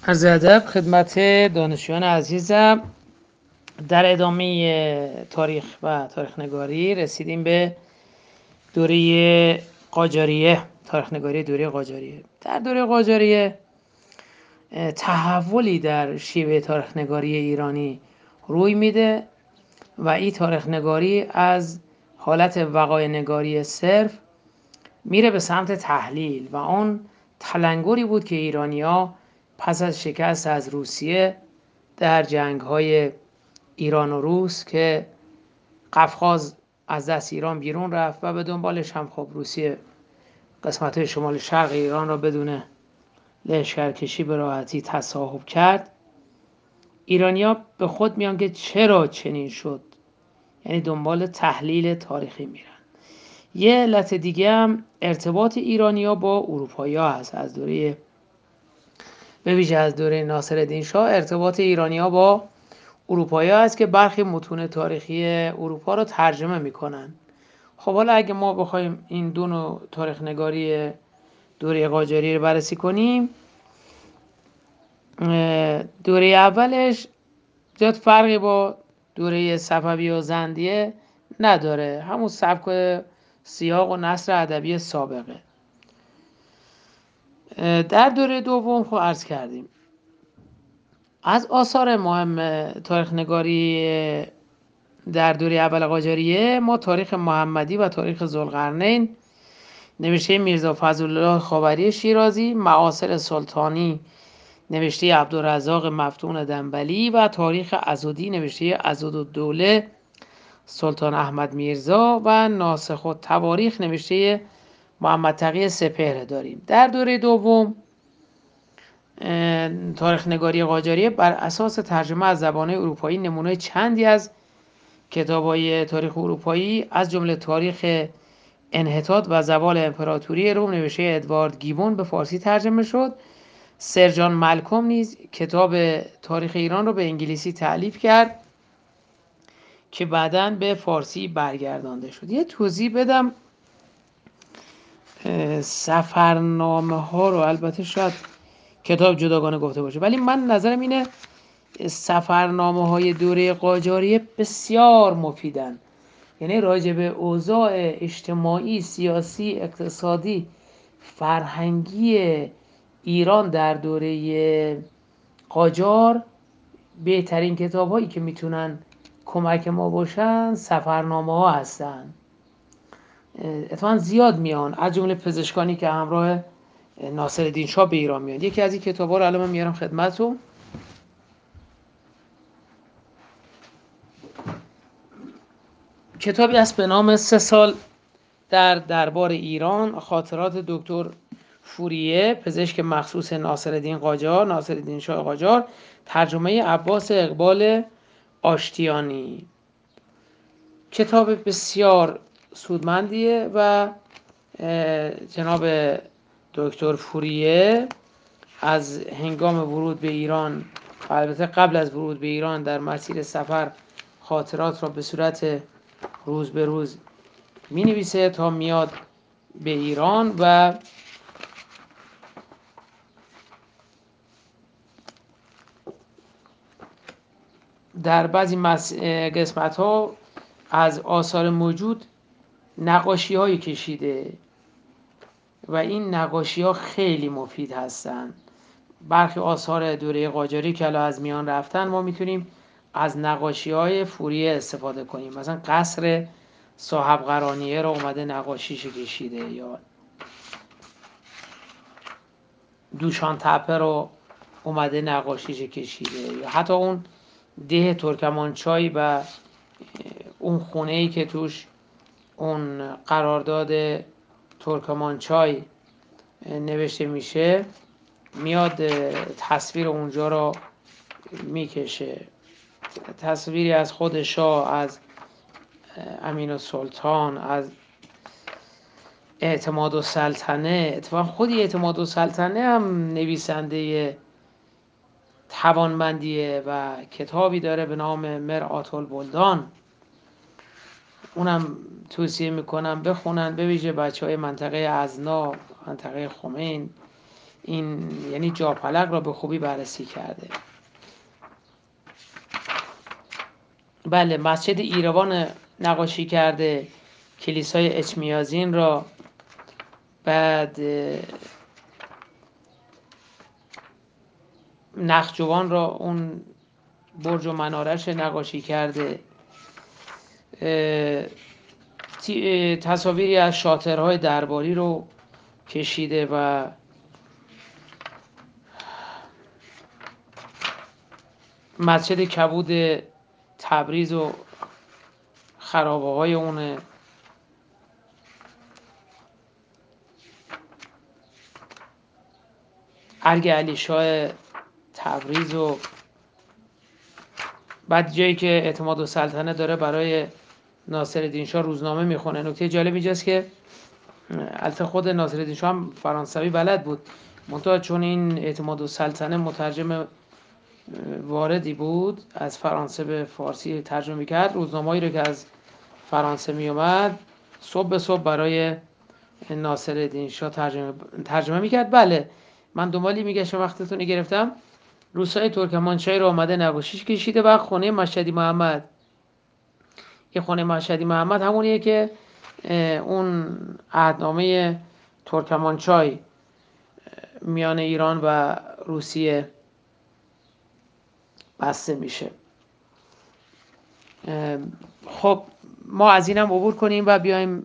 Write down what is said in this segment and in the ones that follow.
عرض ادب خدمت دانشجویان عزیزم. در ادامه تاریخ و تاریخ نگاری رسیدیم به دوره قاجاریه، تاریخ نگاری دوره قاجاریه. در دوره قاجاریه تحولی در شیوه تاریخ نگاری ایرانی روی میده و این تاریخ نگاری از حالت وقایع نگاری صرف میره به سمت تحلیل و اون تلنگری بود که ایرانی‌ها پس از شکست از روسیه در جنگ‌های ایران و روس که قفقاز از دست ایران بیرون رفت و به دنبالش هم خب روسیه قسمت‌های شمال شرق ایران را بدون لشکرکشی به راحتی تصاحب کرد. ایرانی‌ها به خود میان که چرا چنین شد، یعنی دنبال تحلیل تاریخی میرن. یه علت دیگه هم ارتباط ایرانی‌ها با اروپایی‌ها هست. از دوره به ویژه از دوره ناصرالدین شاه ارتباط ایرانی‌ها با اروپایی‌ها است که برخی متون تاریخی اروپا رو ترجمه میکنن. خب حالا اگه ما بخوایم این دو نوع تاریخ نگاری دوره قاجاری رو بررسی کنیم، دوره اولش زیاد فرقی با دوره صفوی و زندیه نداره، همون سبک سیاق و نثر ادبی سابقه. در دوره دوم خب عرض کردیم از آثار مهم تاریخ نگاری در دوره اول قاجاریه ما تاریخ محمدی و تاریخ ذوالقرنین نوشته میرزا فضلالله خاوری شیرازی، معاصر سلطانی نوشته عبدالرزاق مفتون دنبلی و تاریخ عضدی نوشته عضدالدوله سلطان احمد میرزا و ناسخ التواریخ نوشته محمد تقی سپهر داریم. در دوره دوم تاریخ نگاری قاجاریه بر اساس ترجمه از زبان‌های اروپایی نمونه چندی از کتاب‌های تاریخ اروپایی از جمله تاریخ انحطاط و زوال امپراتوری روم نوشته ادوارد گیبون به فارسی ترجمه شد. سر جان مالکوم نیز کتاب تاریخ ایران رو به انگلیسی تألیف کرد که بعداً به فارسی برگردانده شد. یه توضیح بدم، سفرنامه ها رو البته شاید کتاب جداگانه گفته باشه، ولی من نظرم اینه سفرنامه های دوره قاجاریه بسیار مفیدن، یعنی راجع به اوضاع اجتماعی، سیاسی، اقتصادی، فرهنگی ایران در دوره قاجار بهترین کتاب هایی که میتونن کمک ما باشن سفرنامه ها هستن. اتفاقا زیاد میان، از جمله پزشکانی که همراه ناصرالدین شاه به ایران میاد. یکی از این کتاب‌ها رو الان من میارم خدمتتون. کتابی است به نام 3 سال در دربار ایران، خاطرات دکتر فوریه، پزشک مخصوص ناصرالدین شاه قاجار، ترجمه عباس اقبال آشتیانی. کتاب بسیار سودمندیه و جناب دکتر فوریه از هنگام ورود به ایران، البته قبل از ورود به ایران، در مسیر سفر خاطرات را به صورت روز به روز می نویسه تا میاد به ایران و در بعضی قسمت ها از آثار موجود نقاشی هایی کشیده و این نقاشی ها خیلی مفید هستن. برخی آثار دوره قاجاری که الان از میان رفتن ما میتونیم از نقاشی های فوریه استفاده کنیم. مثلا قصر صاحب قرانیه رو اومده نقاشیش کشیده، یا دوشان تپه رو اومده نقاشیش کشیده، یا حتی اون ده ترکمانچای و اون خونه‌ای که توش اون قرارداد ترکمانچای نوشته میشه میاد تصویر اونجا رو میکشه. تصویری از خود شاه، از امین السلطان، از اعتماد السلطنه. اتفاقا خودی اعتماد السلطنه هم نویسنده توانمندیه و کتابی داره به نام مرآت البلدان، اونم توصیه میکنم بخونن، به ویژه بچه های منطقه ازنا، منطقه خمین. این یعنی جاپلق را به خوبی بررسی کرده. بله، مسجد ایروان نقاشی کرده، کلیسای اچمیازین را، بعد نخجوان را، اون برج و منارش نقاشی کرده، تصاویری از شاطرهای درباری رو کشیده و مسجد کبود تبریز و خرابه‌های اونه، ارگ علیشاه تبریز و بعد جایی که اعتمادالسلطنه داره برای ناصرالدین شاه روزنامه میخونه. نکته جالب اینجاست که البته خود ناصرالدین شاه هم فرانسوی بلد بود، منتها چون این اعتمادالسلطنه مترجم واردی بود از فرانسه به فارسی ترجمه میکرد، روزنامه‌ای رو که از فرانسه میومد صبح به صبح برای ناصرالدین شاه ترجمه میکرد. بله، من دنبالی میگشتم وقتتون گرفتم. روسای ترکمانچای رو آمده نقاشیش کشیده و خونه مشهدی محمد. یه خونه مشهدی محمد همونیه که اون عهدنامه ترکمانچای میان ایران و روسیه بسته میشه. خب ما از اینم عبور کنیم و بیایم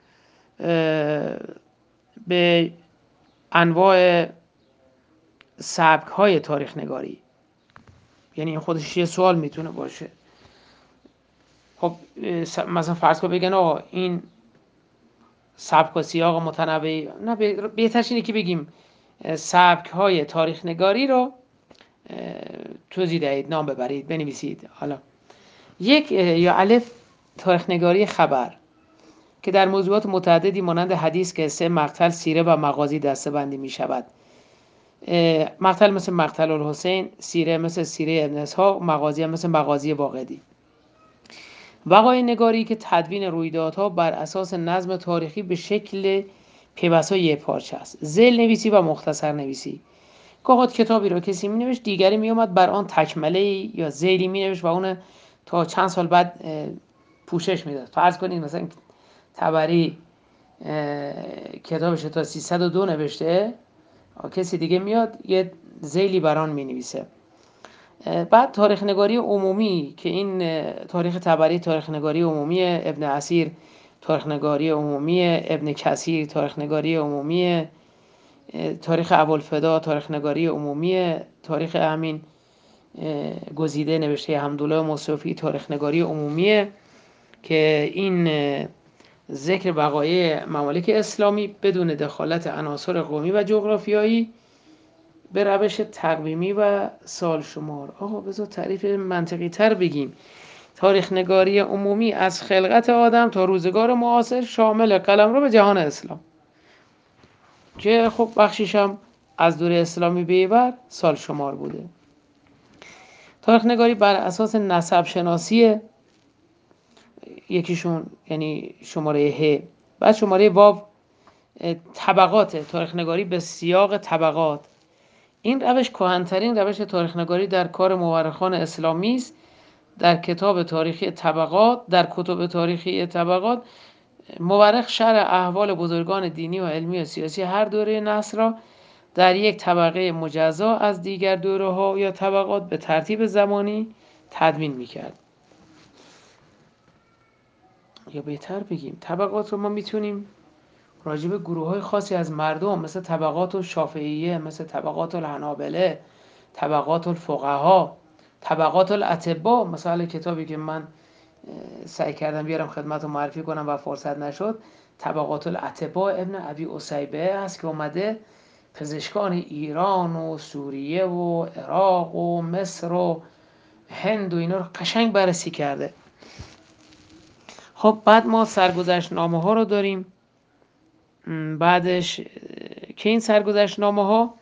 به انواع سبک های تاریخ نگاری. یعنی این خودش یه سوال میتونه باشه. خب مثلا فرض کن بگن آقا این سبک و سیاق متنوعی، نه بهترش اینه که بگیم سبک های تاریخ نگاری رو توضیح دهید، نام ببرید، بنویسید. حالا یک یا الف تاریخ نگاری خبر که در موضوعات متعددی مانند حدیث، قصه، مقتل، سیره و مغازی دسته‌بندی می شود. مقتل مثل مقتل الحسین، سیره مثل سیره ابن اسحاق، مغازی مثل مغازی باقری. وقایع نگاری که تدوین رویدادها بر اساس نظم تاریخی به شکل پیوست‌های یک پارچه است. ذیل نویسی و مختصر نویسی. گاهی کتابی را کسی می‌نوشت، دیگری می‌آمد بر آن تکمله یا ذیلی می‌نوشت و اون تا چند سال بعد پوشش میداد. فرض کنید مثلا طبری کتابش تا 302 نوشته، کسی دیگه میاد یه ذیلی بر آن می‌نویسه. بعد تاریخ نگاری عمومی که این تاریخ طبری تاریخ نگاری عمومی، ابن اسیر تاریخ نگاری عمومی، ابن کثیر تاریخ نگاری عمومی، تاریخ ابوالفدا تاریخ نگاری عمومی، تاریخ همین گزیده نوشته حمدالله مصطفی تاریخ نگاری عمومی که این ذکر وقایع ممالک اسلامی بدون دخالت عناصر قومی و جغرافیایی به روش تقویمی و سال شمار. آقا بذار تعریف منطقی تر بگیم. تاریخ نگاری عمومی از خلقت آدم تا روزگار معاصر شامل قلمرو به جهان اسلام که خب بخشیش هم از دوره اسلامی به بعد سال شمار بوده. تاریخ نگاری بر اساس نسب شناسی، یکیشون یعنی شماره ه، بعد شماره واو طبقات تاریخ نگاری به سیاق طبقات. این روش کهن‌ترین روش تاریخ نگاری در کار مورخان اسلامی است. در کتب تاریخی طبقات مورخ شرح احوال بزرگان دینی و علمی و سیاسی هر دوره نسل را در یک طبقه مجزا از دیگر دوره‌ها یا طبقات به ترتیب زمانی تدوین می‌کرد. یا بهتر بگیم طبقات رو ما میتونیم راجع به گروه‌های خاصی از مردم مثل طبقات الشافعیه، مثل طبقات الحنابله، طبقات الفقها، طبقات الاطباء، مثلا کتابی که من سعی کردم بیارم خدمتتون معرفی کنم و فرصت نشد، طبقات الاطباء ابن ابی عصیبه هست که اومده پزشکان ایران و سوریه و عراق و مصر و هند و اینا رو قشنگ بررسی کرده. خب بعد ما سرگذشت‌نامه ها رو داریم. بعدش که این سرگذشت‌نامه ها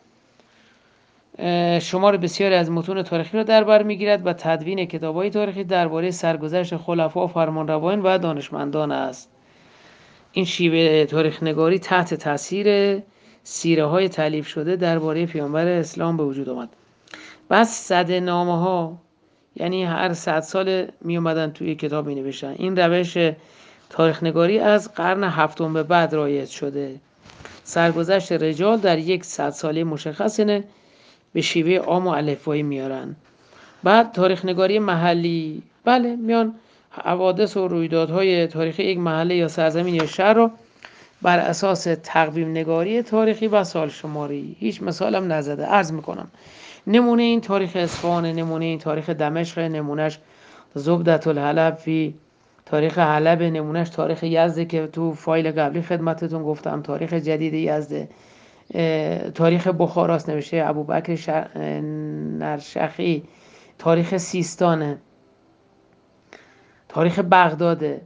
شمار بسیاری از متون تاریخی را در بر میگیرد و تدوین کتاب‌های تاریخی درباره سرگذشت خلفا و فرمانروایان و دانشمندان است. این شیوه تاریخ نگاری تحت تاثیر سیره های تالیف شده درباره پیامبر اسلام به وجود آمد. بس سده نامه ها، یعنی هر 100 سال می اومدن توی کتاب می نوشتن. این روش تاریخ نگاری از قرن هفتم به بعد رایج شده. سرگذشت رجال در یک 100 ساله مشخص به شیوه عام و الفبایی میارن. بعد تاریخ نگاری محلی، بله، میان حوادث و رویدادهای تاریخی یک محله یا سرزمین یا شهر رو بر اساس تقویم نگاری تاریخی و سال شماری، هیچ مثالم نزده، عرض میکنم. نمونه این تاریخ اصفهان، نمونه این تاریخ دمشق، نمونهش زبدت الحلب فی تاریخ حلب، نمونهش تاریخ یزد که تو فایل قبلی خدمتتون گفتم، تاریخ جدید یزد، تاریخ بخاراست نوشته ابوبکر نرشخی، تاریخ سیستانه، تاریخ بغداده.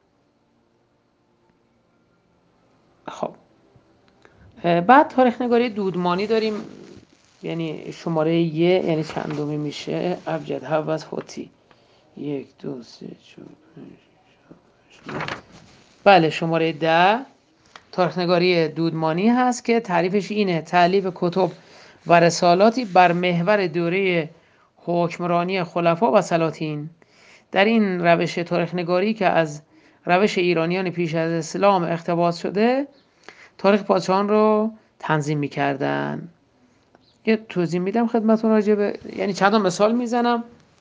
خب بعد تاریخ نگاری دودمانی داریم، یعنی شماره یه، یعنی چندمی میشه؟ ابجد حوض فوتی 1 2 3 4 5 6 7 8 9. بله، شماره 10 تاریخ نگاری دودمانی هست که تعریفش اینه: تألیف کتب و رسالاتی بر محور دوره حکمرانی خلفا و سلاطین. در این روش تاریخ نگاری که از روش ایرانیان پیش از اسلام اقتباس شده، تاریخ پادشاهان رو تنظیم می‌کردن. یه توضیح میدم خدمتتون راجع به، یعنی چند تا مثال میزنم.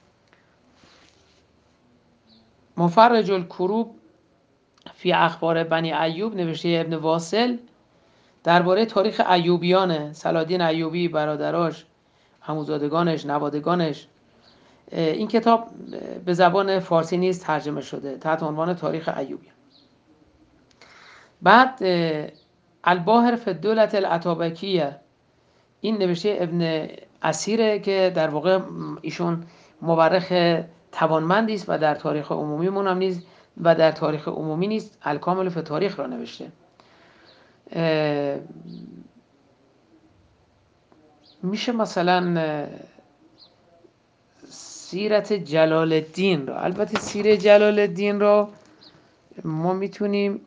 مفرج الکروب فی اخبار بنی ایوب نوشته ابن واصل درباره تاریخ ایوبیان، صلاح‌الدین ایوبی، برادراش، عموزادگانش، نوادگانش. این کتاب به زبان فارسی نیز ترجمه شده تحت عنوان تاریخ ایوبیان. بعد الباهر فی الدولة الاتابکیه، این نوشته ابن اسیره که در واقع ایشون مورخ توانمندی است و در تاریخ عمومی هم نیز و در تاریخ عمومی نیز الکامل فی تاریخ را نوشته. میشه مثلا سیرت جلال الدین را، البته سیره جلال الدین را ما میتونیم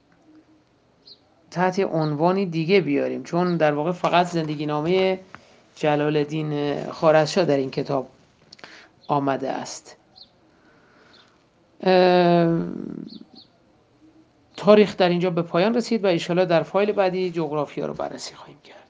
تحت عنوانی دیگه بیاریم، چون در واقع فقط زندگی نامه جلال الدین خوارزمشاه در این کتاب آمده است. تاریخ در اینجا به پایان رسید و ان شاءالله در فایل بعدی جغرافیا رو بررسی خواهیم کرد.